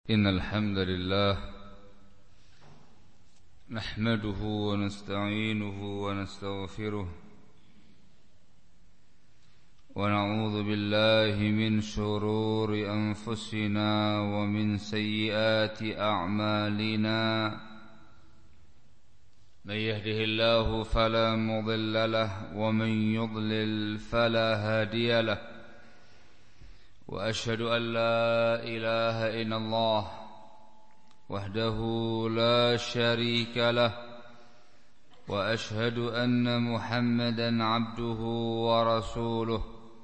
إن الحمد لله نحمده ونستعينه ونستغفره ونعوذ بالله من شرور أنفسنا ومن سيئات أعمالنا من يهده الله فلا مضل له ومن يضلل فلا هادي له وأشهد أن لا إله إلا الله وحده لا شريك له وأشهد أن محمدا عبده ورسوله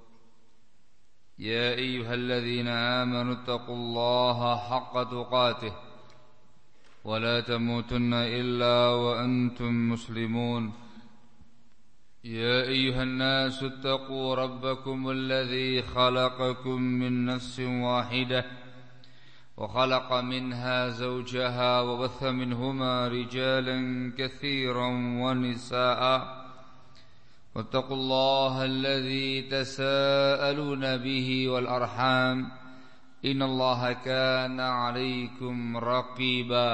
يا أيها الذين آمنوا اتقوا الله حق تقاته ولا تموتن إلا وأنتم مسلمون يا أيها الناس اتقوا ربكم الذي خلقكم من نفس واحدة وخلق منها زوجها وبث منهما رجالا كثيرا ونساء واتقوا الله الذي تساءلون به والأرحام إن الله كان عليكم رقيبا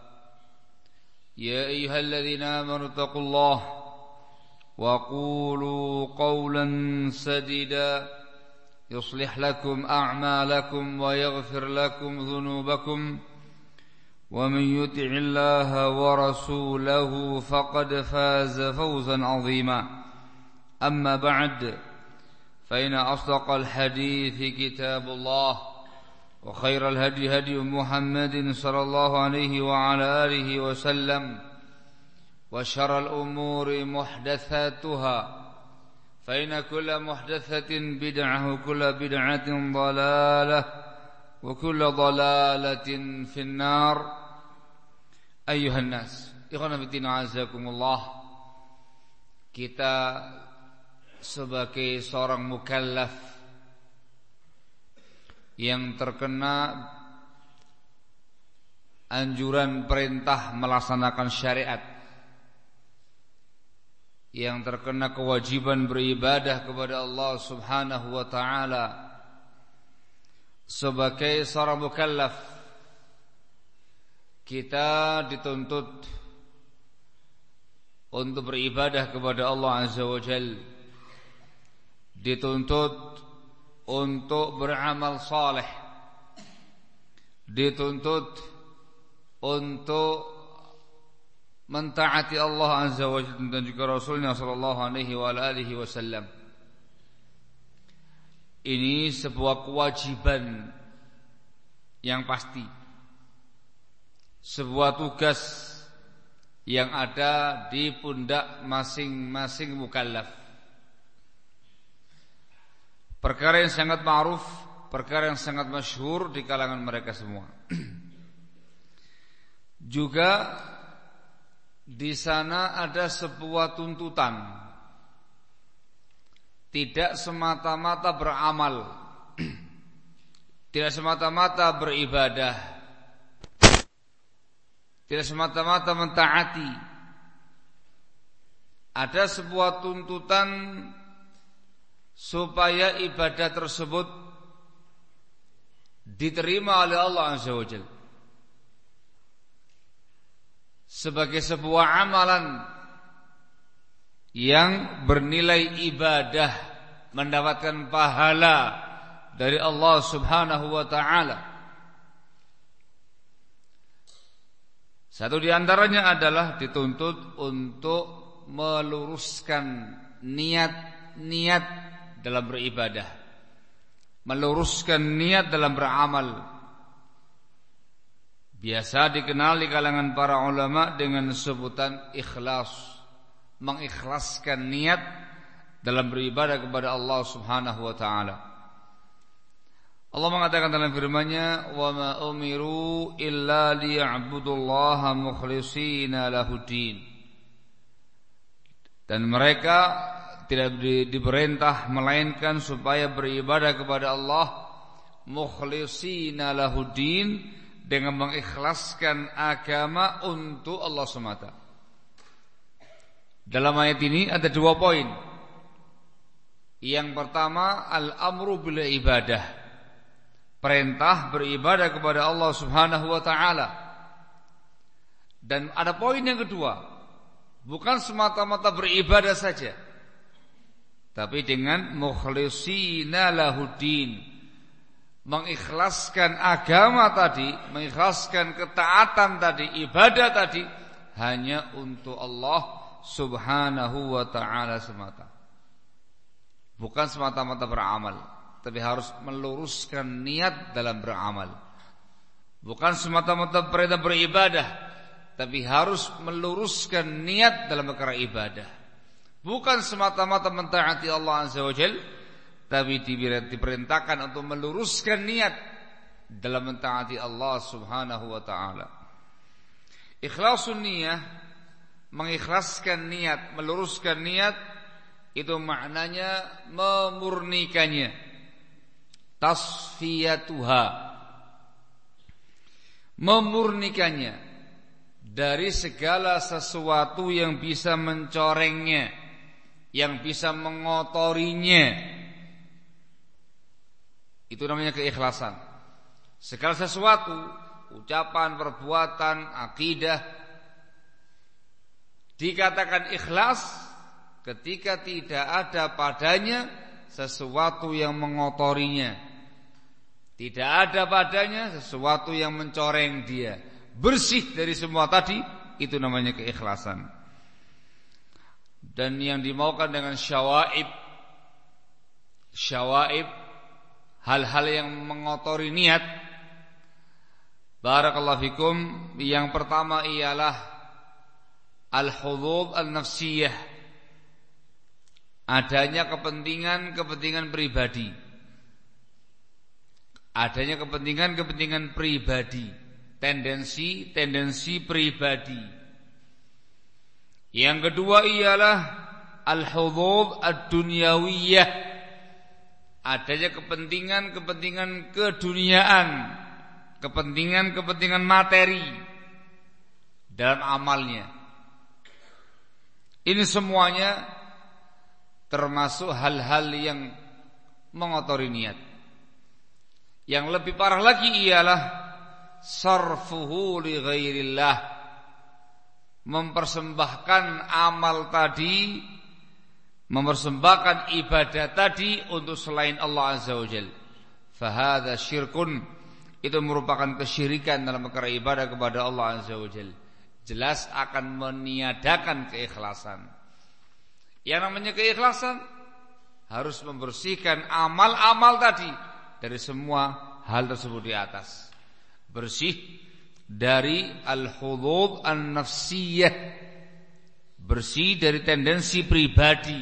يا أيها الذين آمنوا اتقوا الله وقولوا قولا سديدا يصلح لكم أعمالكم ويغفر لكم ذنوبكم ومن يطع الله ورسوله فقد فاز فوزا عظيما أما بعد فإن أصدق الحديث كتاب الله وخير الهدي هدي محمد صلى الله عليه وعلى آله وسلم وشر الأمور محدثاتها فإن كل محدثة بدعة وكل بدعة ضلالة وكل ضلالة في النار أيها الناس إخوانا في الدين أعزكم الله. Kita sebagai seorang mukallaf yang terkena anjuran perintah melaksanakan syariat, yang terkena kewajiban beribadah kepada Allah Subhanahu wa ta'ala, sebagai seorang mukallaf kita dituntut untuk beribadah kepada Allah Azza wa Jalla, dituntut untuk beramal saleh, dituntut untuk mentaati Allah Azza wa Jalla dan juga Rasulnya sallallahu alaihi wa alihi wasallam. Ini sebuah kewajiban yang pasti, sebuah tugas yang ada di pundak masing-masing mukallaf. Perkara yang sangat ma'ruf, perkara yang sangat masyhur di kalangan mereka semua. Juga di sana ada sebuah tuntutan, tidak semata-mata beramal, tidak semata-mata beribadah, tidak semata-mata mentaati. Ada sebuah tuntutan supaya ibadah tersebut diterima oleh Allah Azza wa Jalla sebagai sebuah amalan yang bernilai ibadah, mendapatkan pahala dari Allah Subhanahu wa ta'ala. Satu di antaranya adalah dituntut untuk meluruskan niat dalam beribadah, meluruskan niat dalam beramal. Biasa dikenal di kalangan para ulama dengan sebutan ikhlas, mengikhlaskan niat dalam beribadah kepada Allah Subhanahu wa ta'ala. Allah mengatakan dalam firman-Nya, "Wa ma umiru illa liya'budullaha mukhlishina lahuddin." Dan mereka tidak diperintah melainkan supaya beribadah kepada Allah mukhlishina lahuddin, dengan mengikhlaskan agama untuk Allah semata. Dalam ayat ini ada 2 poin. Yang pertama, al-amru bil ibadah, perintah beribadah kepada Allah Subhanahu wa taala. Dan ada poin yang kedua, bukan semata-mata beribadah saja, tapi dengan mukhlisina lahuddin, mengikhlaskan agama tadi, mengikhlaskan ketaatan tadi, ibadah tadi hanya untuk Allah Subhanahu wa ta'ala semata. Bukan semata-mata beramal, tapi harus meluruskan niat dalam beramal. Bukan semata-mata perintah beribadah, tapi harus meluruskan niat dalam perkara ibadah. Bukan semata-mata mentaati Allah Azza wa Jalla, tapi diperintahkan untuk meluruskan niat dalam mentaati Allah Subhanahu wa ta'ala. Ikhlasun niyah, mengikhlaskan niat, meluruskan niat, itu maknanya memurnikannya. Tasfiyatuha, memurnikannya dari segala sesuatu yang bisa mencorengnya, yang bisa mengotorinya. Itu namanya keikhlasan. Segala sesuatu, ucapan, perbuatan, akidah, dikatakan ikhlas ketika tidak ada padanya sesuatu yang mengotorinya, tidak ada padanya sesuatu yang mencoreng dia, bersih dari semua tadi. Itu namanya keikhlasan. Dan yang dimaukan dengan syawaib, hal-hal yang mengotori niat, barakallahu fikum, yang pertama ialah al-hudud al-nafsiyah, adanya kepentingan pribadi. Adanya kepentingan pribadi, tendensi pribadi. Yang kedua ialah al-hudud ad-dunyawiyah, adanya kepentingan keduniaan, kepentingan materi dalam amalnya. Ini semuanya termasuk hal-hal yang mengotori niat. Yang lebih parah lagi ialah sarfuhu li ghairillah, mempersembahkan amal tadi, mempersembahkan ibadah tadi untuk selain Allah Azza wa Jalla. Fahadha syirkun, itu merupakan kesyirikan dalam perkara ibadah kepada Allah Azza wa Jalla. Jelas akan meniadakan keikhlasan. Yang namanya keikhlasan harus membersihkan amal-amal tadi dari semua hal tersebut di atas. Bersih dari al-hudud an-nafsiyah, bersih dari tendensi pribadi,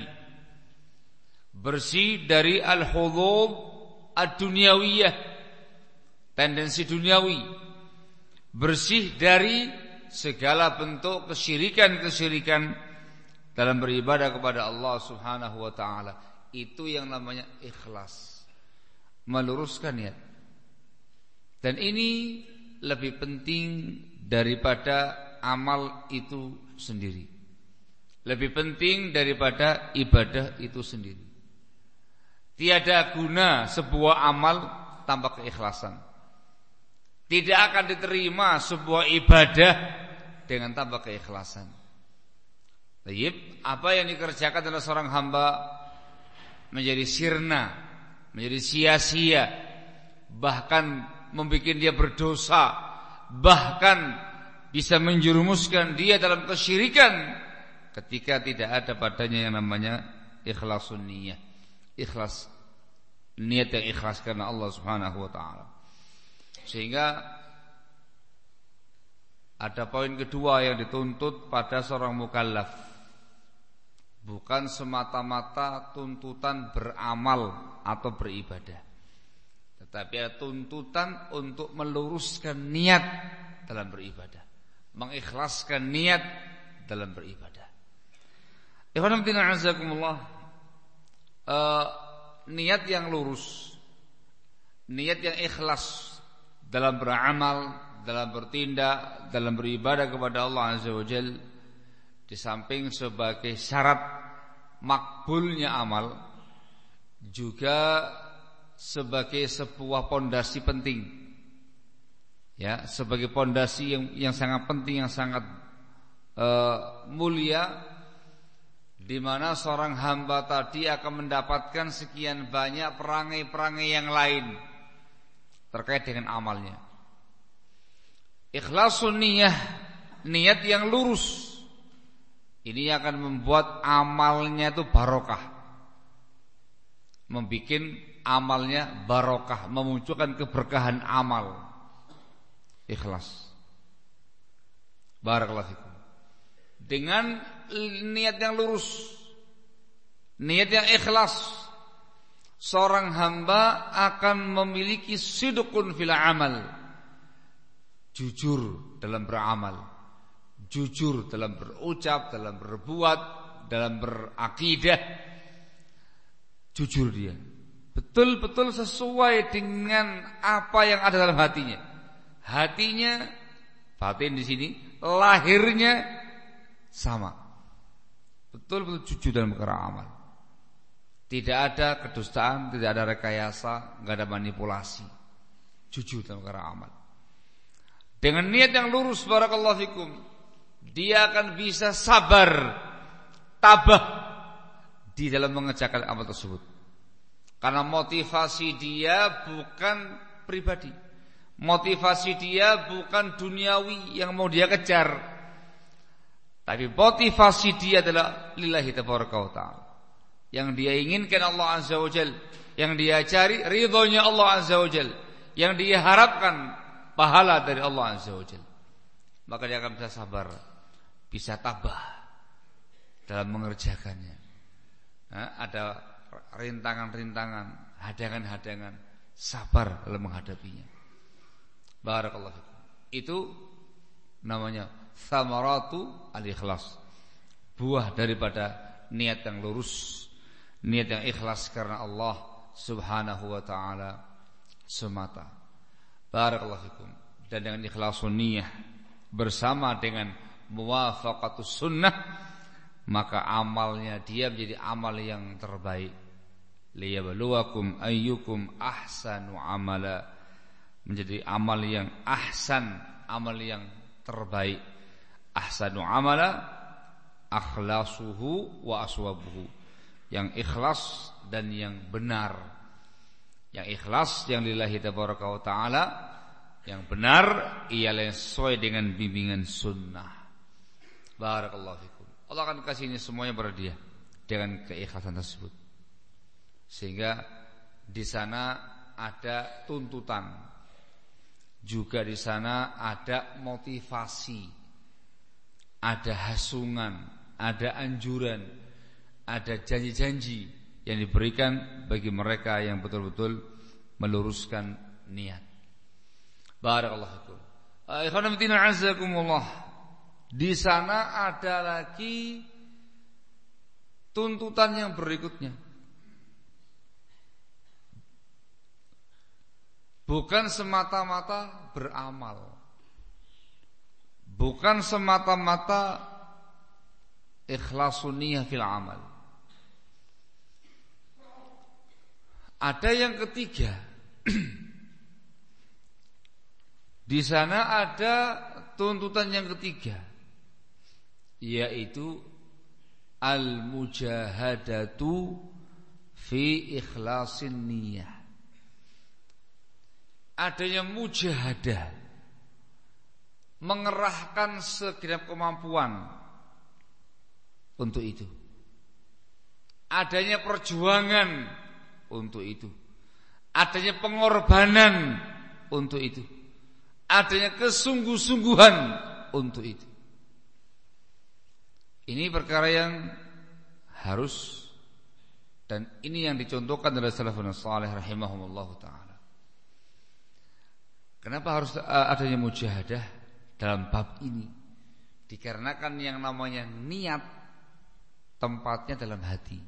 bersih dari al-hudud ad-dunyawiyah, tendensi duniawi, bersih dari segala bentuk kesyirikan dalam beribadah kepada Allah Subhanahu wa ta'ala. Itu yang namanya ikhlas, meluruskan niat. Dan ini lebih penting daripada amal itu sendiri, lebih penting daripada ibadah itu sendiri. Tiada guna sebuah amal tanpa keikhlasan. Tidak akan diterima sebuah ibadah dengan tanpa keikhlasan. Baik, apa yang dikerjakan oleh seorang hamba menjadi sirna, menjadi sia-sia, bahkan membuat dia berdosa, bahkan bisa menjerumuskan dia dalam kesyirikan ketika tidak ada padanya yang namanya ikhlasun niyah. Ikhlas, niat yang ikhlas karena Allah Subhanahu wa ta'ala. Sehingga ada poin kedua yang dituntut pada seorang mukallaf, bukan semata-mata tuntutan beramal atau beribadah, tetapi ada tuntutan untuk meluruskan niat dalam beribadah, mengikhlaskan niat dalam beribadah. Ikhwan fillah azakumullah, niat yang lurus, niat yang ikhlas dalam beramal, dalam bertindak, dalam beribadah kepada Allah Azza wa Jalla, di samping sebagai syarat makbulnya amal, juga sebagai sebuah pondasi penting. Ya, sebagai pondasi yang sangat penting, yang sangat mulia, di mana seorang hamba tadi akan mendapatkan sekian banyak perangai-perangai yang lain terkait dengan amalnya. Ikhlasun niyah, niat yang lurus, ini akan membuat amalnya itu barokah, membuat amalnya barokah, memunculkan keberkahan amal. Ikhlas. Barakallahu fikum. Dengan niat yang lurus, niat yang ikhlas, seorang hamba akan memiliki sidqun fil amal, jujur dalam beramal, jujur dalam berucap, dalam berbuat, dalam berakidah. Jujur dia, betul-betul sesuai dengan apa yang ada dalam hatinya. Hatinya, batin di sini, lahirnya sama, betul-betul jujur dalam perkara amal. Tidak ada kedustaan, tidak ada rekayasa, enggak ada manipulasi. Jujur dalam perkara amal. Dengan niat yang lurus, barakallahu fikum, dia akan bisa sabar, tabah di dalam mengerjakan amal tersebut. Karena motivasi dia bukan pribadi, motivasi dia bukan duniawi yang mau dia kejar, tapi motivasi dia adalah lillahi tabaraka wa ta'ala. Yang dia inginkan Allah azza wa jalla, yang dia cari ridhonya Allah azza wa jalla, yang dia harapkan pahala dari Allah azza wa jalla. Maka dia akan bisa sabar, bisa tabah dalam mengerjakannya. Ada rintangan-rintangan, hadangan-hadangan, sabar dalam menghadapinya. Barakallahu fikum. Itu namanya thamaratu al-ikhlas, buah daripada niat yang lurus, niat yang ikhlas karena Allah subhanahu wa ta'ala semata. Barakallahu fikum. Dan dengan ikhlasun niyah bersama dengan muwafaqatus sunnah, maka amalnya dia menjadi amal yang terbaik. Liyabluwakum ayyukum ahsanu amala, menjadi amal yang ahsan, amal yang terbaik. Ahsanu amala akhlasuhu wa aswabuhu, yang ikhlas dan yang benar. Yang ikhlas, yang lillahi tabaraka wa ta'ala, yang benar ialah yang sesuai dengan bimbingan sunnah. Barakallahu fikum. Allah akan kasih ini semuanya pada dia dengan keikhlasan tersebut. Sehingga di sana ada tuntutan, juga di sana ada motivasi, ada hasungan, ada anjuran, ada janji-janji yang diberikan bagi mereka yang betul-betul meluruskan niat. Barakallahu fikum. Ikhwan fillah azakumullah. Di sana ada lagi tuntutan yang berikutnya. Bukan semata-mata beramal, bukan semata-mata ikhlasun niyah fil amal. Ada yang ketiga. Di sana ada tuntutan yang ketiga, yaitu al-mujahadatu fi ikhlasin niyah. Adanya mujahadah, mengerahkan segenap kemampuan untuk itu. Adanya perjuangan untuk itu. Adanya pengorbanan untuk itu. Adanya kesungguh-sungguhan untuk itu. Ini perkara yang harus, dan ini yang dicontohkan oleh salafun salih rahimahumullah ta'ala. Kenapa harus adanya mujahadah dalam bab ini? Dikarenakan yang namanya niat tempatnya dalam hati.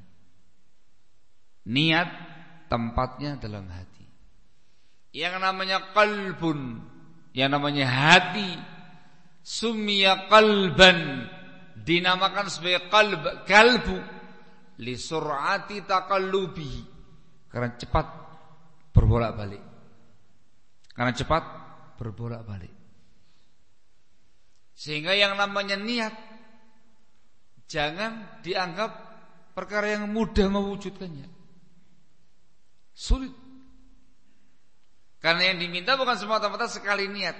Niat tempatnya dalam hati. Yang namanya qalbun, yang namanya hati, summiya qalban, dinamakan sebagai kalbu li sur'ati taqallubihi, karena cepat berbolak-balik. Karena cepat berbolak-balik. Sehingga yang namanya niat jangan dianggap perkara yang mudah mewujudkannya. Sulit. Karena yang diminta bukan semata-mata sekali niat.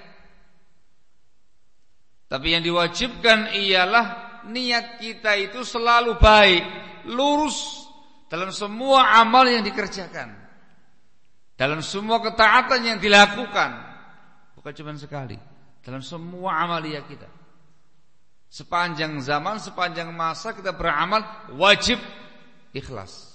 Tapi yang diwajibkan ialah niat kita itu selalu baik, lurus dalam semua amal yang dikerjakan, dalam semua ketaatan yang dilakukan. Bukan cuma sekali, dalam semua amalia kita. Sepanjang zaman, sepanjang masa kita beramal, wajib ikhlas.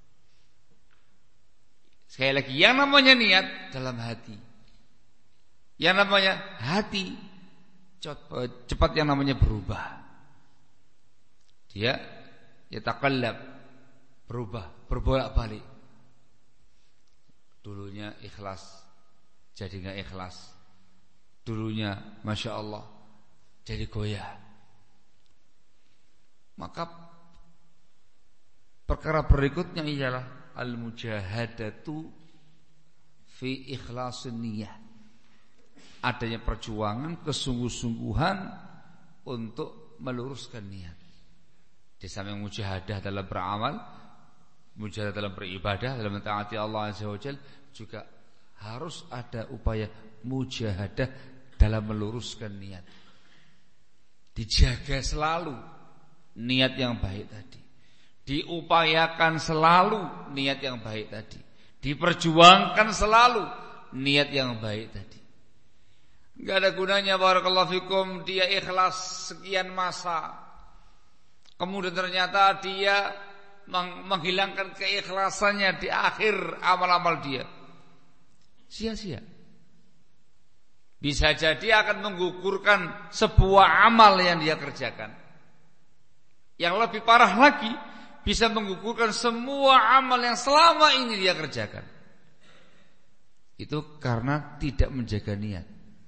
Sekali lagi, yang namanya niat dalam hati. Yang namanya hati cepat yang namanya berubah. Dia yataqallab, berubah, berbolak-balik. Dulunya ikhlas, jadi enggak ikhlas. Dulunya Masya Allah, jadi goyah. Maka perkara berikutnya ialah al-mujahadatu fi ikhlasun niyah. Adanya perjuangan, kesungguh-sungguhan untuk meluruskan niat. Di samping mujahadah dalam beramal, mujahadah dalam beribadah, dalam mentaati Allah Azza wa Jalla, juga harus ada upaya mujahadah dalam meluruskan niat. Dijaga selalu niat yang baik tadi. Diupayakan selalu niat yang baik tadi. Diperjuangkan selalu niat yang baik tadi. Enggak ada gunanya barakallahu fikum dia ikhlas sekian masa, kemudian ternyata dia menghilangkan keikhlasannya di akhir amal-amal dia. Sia-sia. Bisa jadi akan menggugurkan sebuah amal yang dia kerjakan. Yang lebih parah lagi, bisa menggugurkan semua amal yang selama ini dia kerjakan. Itu karena tidak menjaga niat.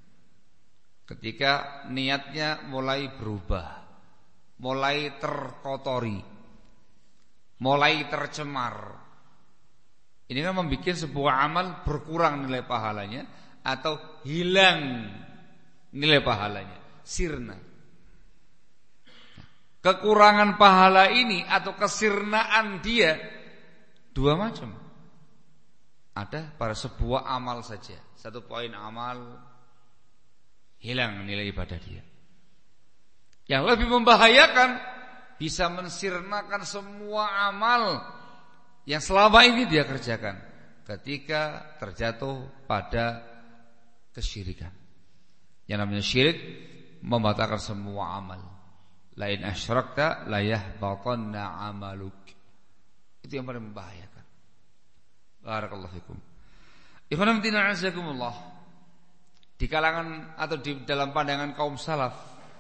Ketika niatnya mulai berubah, mulai terkotori, mulai tercemar, ini kan membuat sebuah amal berkurang nilai pahalanya atau hilang nilai pahalanya, sirna. Kekurangan pahala ini atau kesirnaan dia dua macam. Ada pada sebuah amal saja, satu poin amal hilang nilai ibadah dia. Yang lebih membahayakan, bisa mensirnakan semua amal yang selama ini dia kerjakan ketika terjatuh pada kesyirikan. Yang namanya syirik membatalkan semua amal. Lain asyrakta la yahbatanna amaluk. Itu yang paling membahayakan. Barakallahu fikum. Ikhwan fillah azakumullah. Di kalangan atau di dalam pandangan kaum salaf,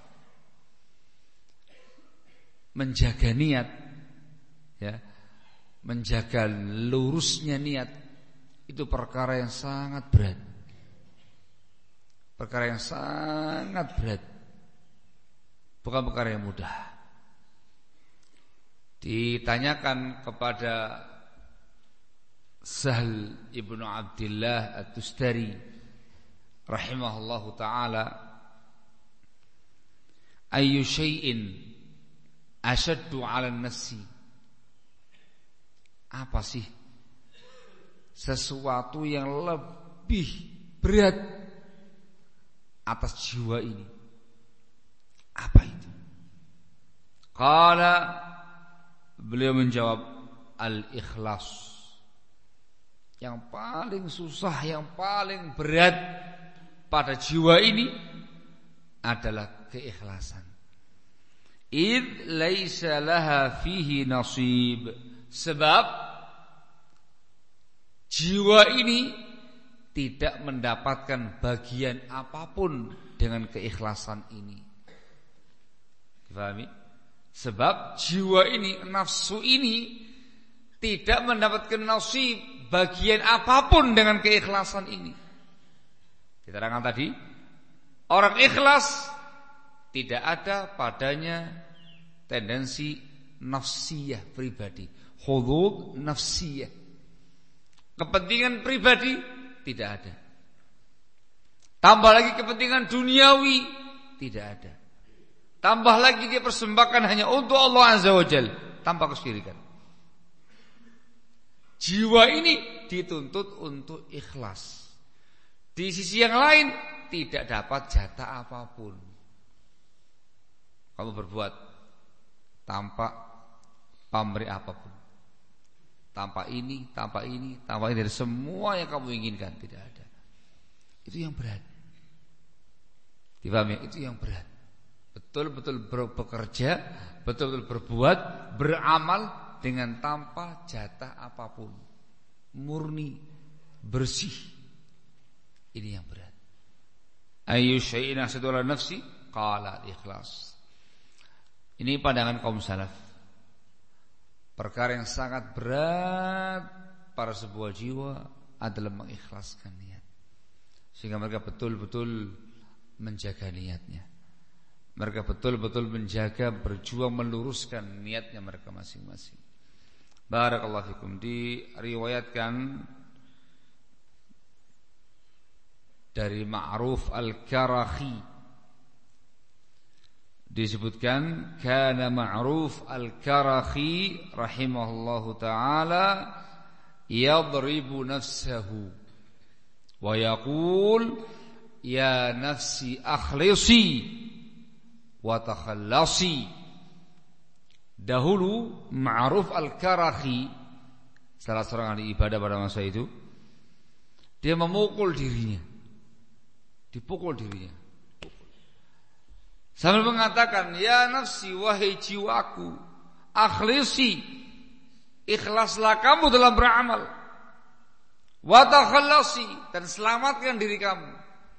menjaga niat, ya, menjaga lurusnya niat itu perkara yang sangat berat. Perkara yang sangat berat. Bukan perkara yang mudah. Ditanyakan kepada Sahl ibnu Abdillah At-Tustari rahimahullahu ta'ala, ayyu syai'in asyaddu 'alan nafsi. Apa sih sesuatu yang lebih berat atas jiwa ini? Apa itu? Qala, beliau menjawab, al-ikhlas. Yang paling susah, yang paling berat pada jiwa ini adalah keikhlasan. Id laisa laha fihi nasib. Sebab jiwa ini tidak mendapatkan bagian apapun dengan keikhlasan ini. Pahami? Sebab jiwa ini, nafsu ini tidak mendapatkan nasib, bagian apapun dengan keikhlasan ini. Diterangkan tadi, orang ikhlas tidak ada padanya tendensi nafsiyah pribadi, hudud nafsiyah, Kepentingan pribadi tidak ada. Tambah lagi kepentingan duniawi tidak ada. Tambah lagi dia persembahkan hanya untuk Allah Azza wa Jalla tanpa kesyirikan. Jiwa ini dituntut untuk ikhlas. Di sisi yang lain tidak dapat jatah apapun. Kamu berbuat tanpa pamrih apapun. Tanpa ini dari semua yang kamu inginkan tidak ada. Itu yang berat. Dipahami? Itu yang berat. Betul-betul bekerja, betul-betul berbuat, beramal dengan tanpa jatah apapun. Murni, bersih. Ini yang berat. Ayyu syai'in ahsadu ala nafsi qala ikhlas. Ini pandangan kaum salaf. Perkara yang sangat berat pada sebuah jiwa adalah mengikhlaskan niat. Sehingga mereka betul-betul menjaga niatnya. Mereka betul-betul menjaga, berjuang meluruskan niatnya mereka masing-masing. Barakallahu fikum. Diriwayatkan dari Ma'ruf Al-Karahi, disebutkan kana Ma'ruf Al-Karahi rahimahullahu ta'ala yadribu nafsahu wa yaqul ya nafsi akhlisi wa takhallasi. Dahulu Ma'ruf Al-Karahi, salah seorang ahli ibadah pada masa itu, dia memukul dirinya. Dipukul dirinya. Sambil mengatakan, ya nafsi, wahai jiwaku, akhlisi, ikhlaslah kamu dalam beramal, wa takhallasi, dan selamatkan diri kamu.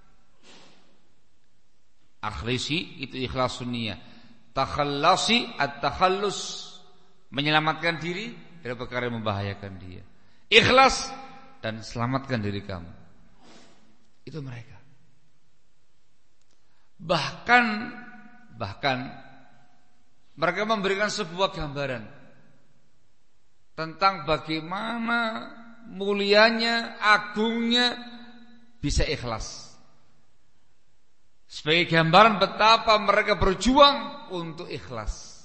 Akhlisi itu ikhlas sunniyah. Takhallasi at-takhallus, menyelamatkan diri dari perkara yang membahayakan dia. Ikhlas dan selamatkan diri kamu. Itu mereka. Bahkan mereka memberikan sebuah gambaran tentang bagaimana mulianya, agungnya bisa ikhlas. Sebagai gambaran betapa mereka berjuang untuk ikhlas.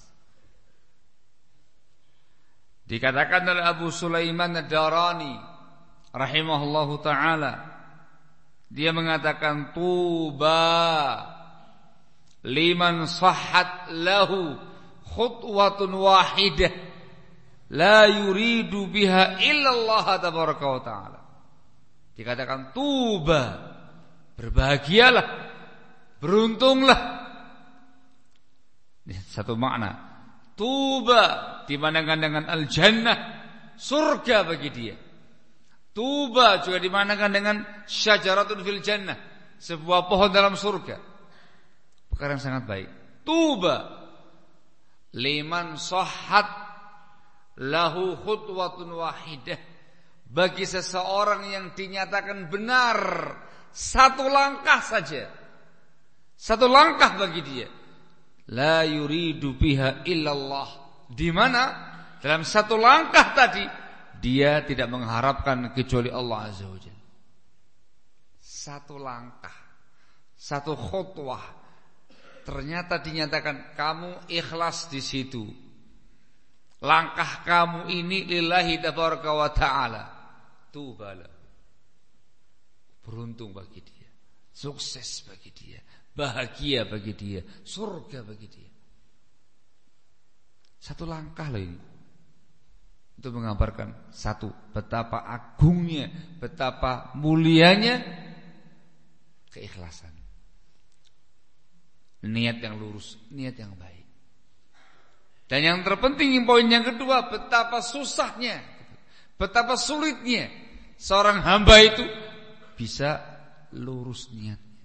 Dikatakan oleh Abu Sulaiman Ad-Darani rahimahullahu ta'ala, dia mengatakan, tuba liman sahhat lahu khutwatun wahidah la yuridu biha illa Allah tabaraka wa ta'ala. Dikatakan tuba, berbahagialah, beruntunglah. Ini satu makna. Tuba dimanakan dengan al-jannah, surga bagi dia. Tuba juga dimanakan dengan syajaratun fil jannah, sebuah pohon dalam surga. Perkara yang sangat baik. Tuba liman sahhat lahu khutwatun wahidah, bagi seseorang yang dinyatakan benar satu langkah saja, satu langkah bagi dia. La yuridu biha illallah, di mana dalam satu langkah tadi dia tidak mengharapkan kecuali Allah Azza wa Jalla. Satu langkah, satu khutwah, ternyata dinyatakan kamu ikhlas di situ. Langkah kamu ini lillahi tabaraka wa ta'ala. Tubalah. Beruntung bagi dia, sukses bagi dia, bahagia bagi dia, surga bagi dia. Satu langkah loh ini. Itu menggambarkan satu, betapa agungnya, betapa mulianya keikhlasan. Niat yang lurus, niat yang baik. Dan yang terpenting, poin yang kedua, betapa susahnya, betapa sulitnya seorang hamba itu bisa lurus niatnya.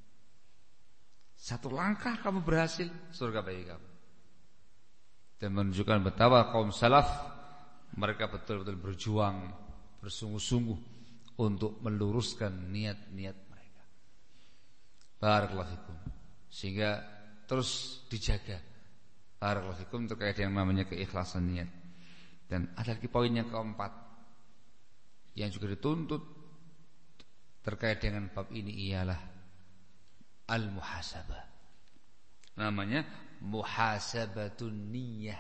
Satu langkah kamu berhasil, surga bagi kamu. Dan menunjukkan betapa kaum salaf, mereka betul-betul berjuang, bersungguh-sungguh untuk meluruskan niat-niat mereka. Barakallahu fikum. Sehingga terus dijaga. Barakallahu fikum terkait yang namanya keikhlasan niat. Dan ada lagi poin yang keempat. Yang juga dituntut terkait dengan bab ini ialah al-muhasabah. Namanya muhasabatun niyyah.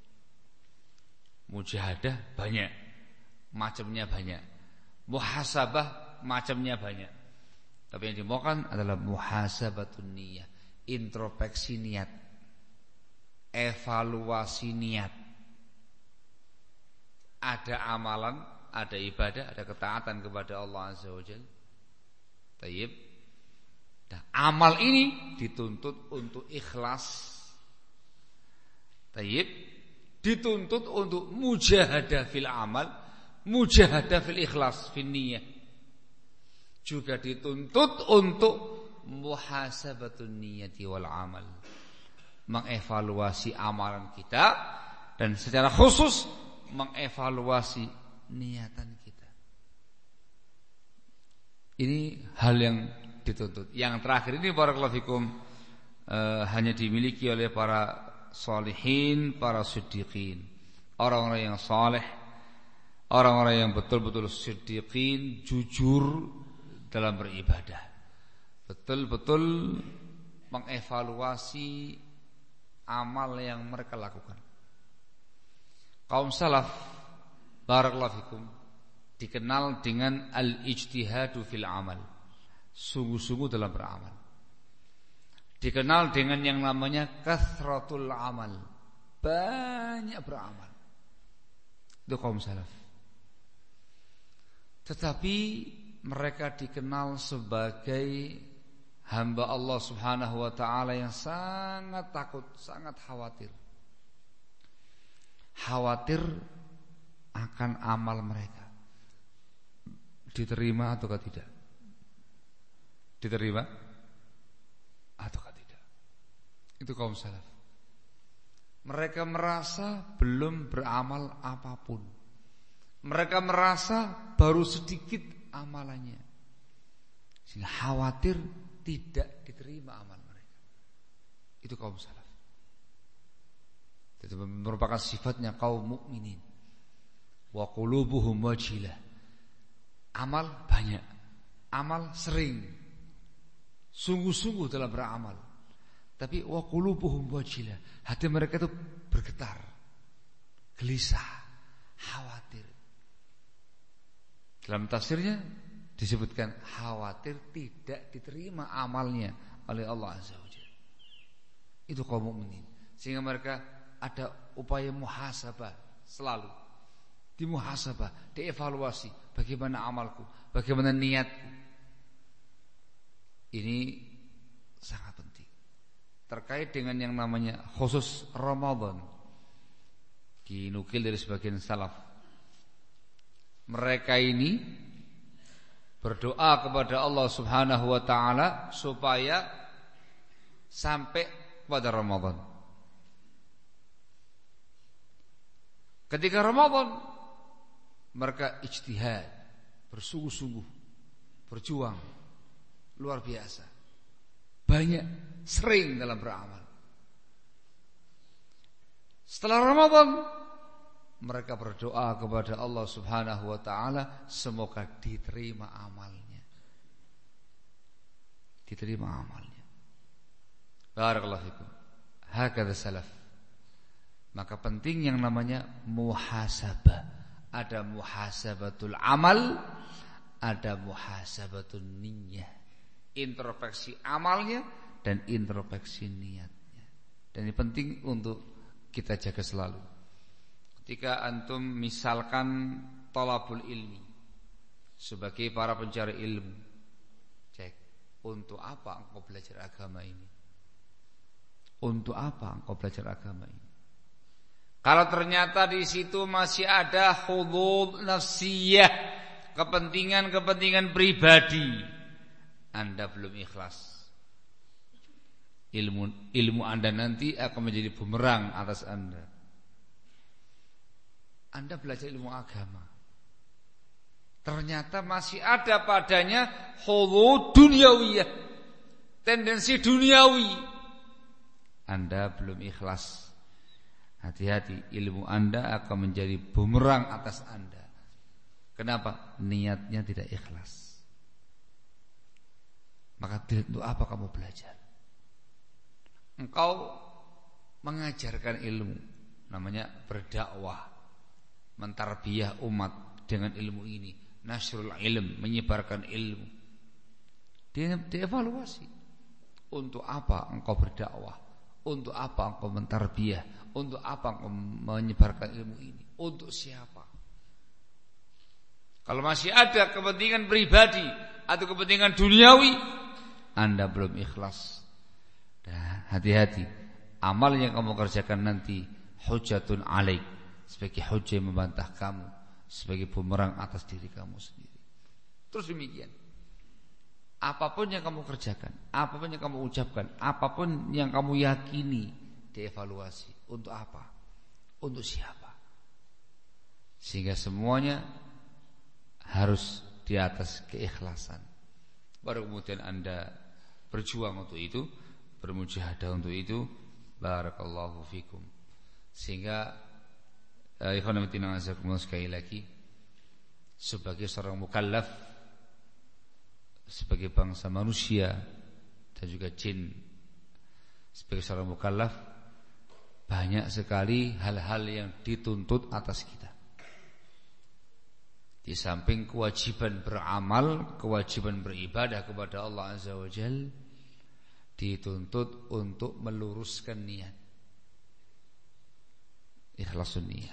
Mujahadah banyak, macamnya banyak. Muhasabah macamnya banyak. Tapi yang dimaukan adalah muhasabatun niyyah, introspeksi niat, evaluasi niat. Ada amalan, ada ibadah, ada ketaatan kepada Allah Azza wa Jalla. Tayyib. Nah, amal ini dituntut untuk ikhlas. Tayyib. Dituntut untuk mujahadah fil amal, mujahadah fil ikhlas, fil niyah. Juga dituntut untuk muhasabatun niyati wal amal, mengevaluasi amalan kita dan secara khusus mengevaluasi niatan kita. Ini hal yang dituntut. Yang terakhir ini barakallahu fikum hanya dimiliki oleh para sholihin, para siddiqin, orang-orang yang saleh, orang-orang yang betul-betul siddiqin, jujur dalam beribadah, betul-betul mengevaluasi amal yang mereka lakukan. Kaum salaf barakallahu fikum dikenal dengan al-ijtihadu fil amal, sungguh-sungguh dalam beramal. Dikenal dengan yang namanya kathratul amal, banyak beramal. Itu kaum salaf. Tetapi mereka dikenal sebagai hamba Allah Subhanahu wa taala yang sangat takut, sangat khawatir. Khawatir akan amal mereka diterima atau tidak. Diterima atau tidak. Itu kaum salaf. Mereka merasa belum beramal apapun. Mereka merasa baru sedikit amalannya, sehingga khawatir tidak diterima amal mereka. Itu kaum salaf. Itu merupakan sifatnya kaum mukminin. Wa qulubuhum wajilah. Amal banyak, amal sering, sungguh-sungguh dalam beramal. Tapi wa qulubuhum wajilah, hati mereka itu bergetar, gelisah, khawatir. Dalam tafsirnya disebutkan khawatir tidak diterima amalnya oleh Allah Azza wa Jalla. Itu kaum mukminin. Sehingga mereka ada upaya muhasabah selalu. Dimuhasabah, dievaluasi, bagaimana amalku, bagaimana niatku. Ini sangat penting. Terkait dengan yang namanya khusus Ramadan, dinukil dari sebagian salaf. Mereka ini berdoa kepada Allah Subhanahu wa taala supaya sampai pada Ramadan. Ketika Ramadan mereka ijtihad, bersungguh-sungguh, berjuang luar biasa. Banyak, sering dalam beramal. Setelah Ramadan mereka berdoa kepada Allah Subhanahu wa taala semoga diterima amalnya. Diterima amalnya. Barakallahu fikum. Hakadha salaf. Maka penting yang namanya muhasabah. Ada muhasabatul amal, ada muhasabatul niyyah. Introspeksi amalnya dan introspeksi niatnya. Dan ini penting untuk kita jaga selalu. Ketika antum misalkan thalabul ilmi, sebagai para pencari ilmu, cek untuk apa engkau belajar agama ini? Untuk apa engkau belajar agama ini? Kalau ternyata di situ masih ada hudud nafsiyah, kepentingan-kepentingan pribadi, Anda belum ikhlas. Ilmu Anda nanti akan menjadi bumerang atas Anda. Anda belajar ilmu agama, ternyata masih ada padanya hudud dunyawiyah, tendensi duniawi, Anda belum ikhlas. Hati-hati, ilmu Anda akan menjadi bumerang atas Anda. Kenapa? Niatnya tidak ikhlas. Maka untuk apa kamu belajar? Engkau mengajarkan ilmu, namanya berdakwah, mentarbiyah umat dengan ilmu ini, nasrul ilm, menyebarkan ilmu. Dievaluasi. Untuk apa engkau berdakwah? Untuk apa engkau mentarbiyah? Untuk apa engkau menyebarkan ilmu ini? Untuk siapa? Kalau masih ada kepentingan pribadi atau kepentingan duniawi, Anda belum ikhlas. Nah, hati-hati. Amal yang kamu kerjakan nanti hujatun alaik, sebagai hujah yang membantah kamu, sebagai bumerang atas diri kamu sendiri. Terus demikian. Apapun yang kamu kerjakan, apapun yang kamu ucapkan, apapun yang kamu yakini, dievaluasi. Untuk apa? Untuk siapa? Sehingga semuanya harus di atas keikhlasan. Baru kemudian Anda berjuang untuk itu, bermujahadah untuk itu. Barakallahu fikum. Sehingga ikhwan fillah sekali lagi, sebagai seorang mukallaf, sebagai bangsa manusia dan juga jin, sebagai seorang mukallaf, banyak sekali hal-hal yang dituntut atas kita. Di samping kewajiban beramal, kewajiban beribadah kepada Allah Azza wa Jalla, dituntut untuk meluruskan niat, ikhlasun niyah.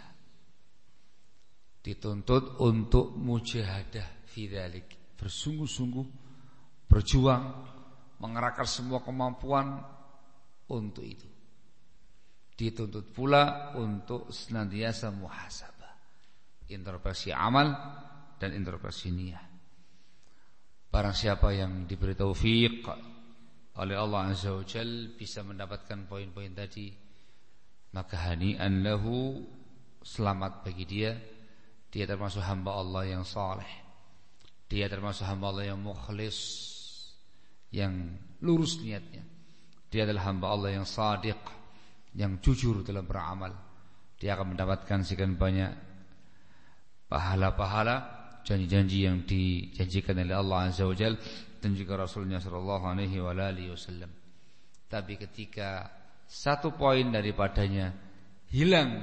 Dituntut untuk mujahadah fi dzalik, bersungguh-sungguh berjuang, mengerahkan semua kemampuan untuk itu. Dituntut pula untuk senantiasa muhasabah, introspeksi amal dan introspeksi niyah. Barang siapa yang diberi taufik oleh Allah Azza wa Jalla bisa mendapatkan poin-poin tadi, maka hani'an lahu, selamat bagi dia. Dia termasuk hamba Allah yang saleh, dia termasuk hamba Allah yang mukhlis, yang lurus niatnya. Dia adalah hamba Allah yang sadiq, yang jujur dalam beramal. Dia akan mendapatkan sekian banyak pahala-pahala, janji-janji yang dijanjikan oleh Allah Azza wa Jalla dan juga Rasulnya sallallahu alaihi wasallam. Tapi ketika satu poin daripadanya hilang,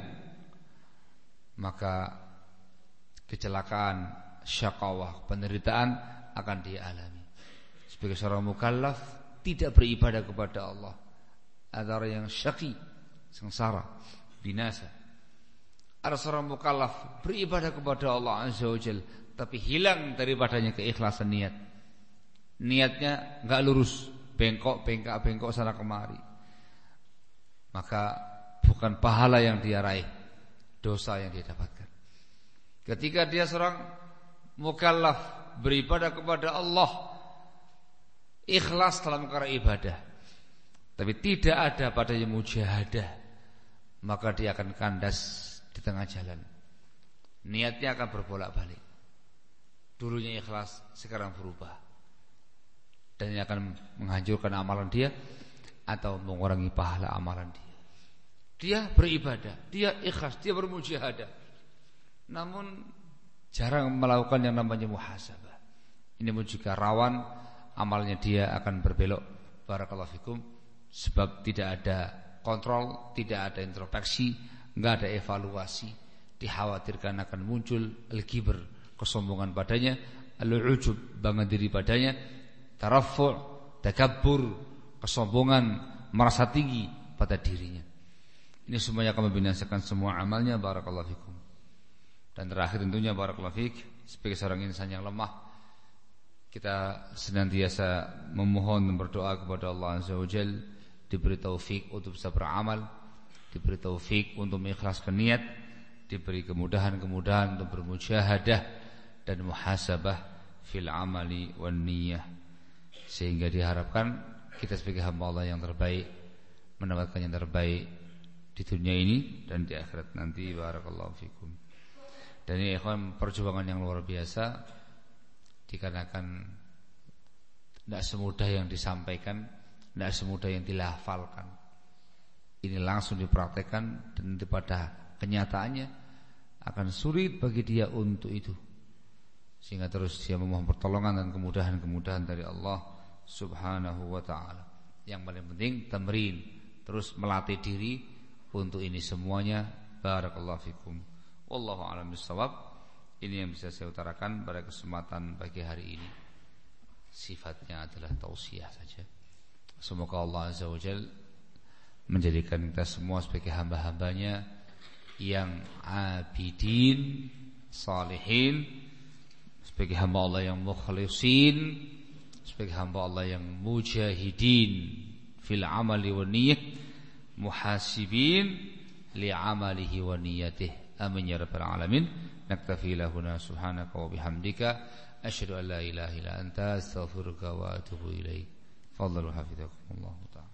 maka kecelakaan, syaqawah, penderitaan akan dia alami. Sebagai seorang mukallaf tidak beribadah kepada Allah, ada orang yang syaqi, sengsara, binasa. Ada seorang mukallaf beribadah kepada Allah Azza wa Jalla, tapi hilang daripadanya keikhlasan niat. Niatnya enggak lurus, bengkok sana kemari. Maka bukan pahala yang dia raih, dosa yang dia dapatkan. Ketika dia seorang mukallaf beribadah kepada Allah, ikhlas dalam perkara ibadah, tapi tidak ada padanya mujahadah, maka dia akan kandas di tengah jalan. Niatnya akan berbolak-balik. Dulunya ikhlas, sekarang berubah, dan ini akan menghancurkan amalan dia atau mengurangi pahala amalan dia. Dia beribadah, dia ikhlas, dia bermujahadah, namun jarang melakukan yang namanya muhasabah. Ini pun juga rawan amalnya dia akan berbelok. Barakallahu fikum. Sebab tidak ada kontrol, tidak ada introspeksi, enggak ada evaluasi. Dikhawatirkan akan muncul al-kibr, kesombongan padanya, al-ujub, bangga diri padanya, tarafu', takabbur, kesombongan, merasa tinggi pada dirinya. Ini semuanya akan membinasakan semua amalnya. Barakallahu fikum. Dan terakhir tentunya barakallahu fik, sebagai seorang insan yang lemah, kita senantiasa memohon dan berdoa kepada Allah Azza wa Jalla, diberi taufik untuk bisa beramal, diberi taufik untuk mengikhlaskan niat, diberi kemudahan-kemudahan untuk bermujahadah dan muhasabah fil amali wan niyah, sehingga diharapkan kita sebagai hamba Allah yang terbaik mendapatkan yang terbaik di dunia ini dan di akhirat nanti. Barakallahu fikum. Dan ini ikhwan, perjuangan yang luar biasa, dikarenakan tidak semudah yang disampaikan, tidak semudah yang dilafalkan. Ini langsung dipraktekkan, dan pada kenyataannya akan sulit bagi dia untuk itu. sehingga terus dia memohon pertolongan dan kemudahan-kemudahan dari Allah Subhanahu wa ta'ala. Yang paling penting tamrin, terus melatih diri untuk ini semuanya. Barakallahu fikum. Wallahu a'lam bishawab. Ini yang bisa saya utarakan pada kesempatan pagi hari ini. Sifatnya adalah tausiah saja. Semoga Allah Azza wa Jalla menjadikan kita semua sebagai hamba-hambanya yang abidin, salihin, sebagai hamba Allah yang mukhlisin, sebagai hamba Allah yang mujahidin fil amali wa niyyah, muhasibin li amalihi wa niyyatihi. Amin ya rabbal alamin. Naktafi lahuna subhanaka wa bihamdika asyhadu an la ilaha illa anta astaghfiruka wa atubu ilaik. Fadhalu hafizakumullah ta'ala.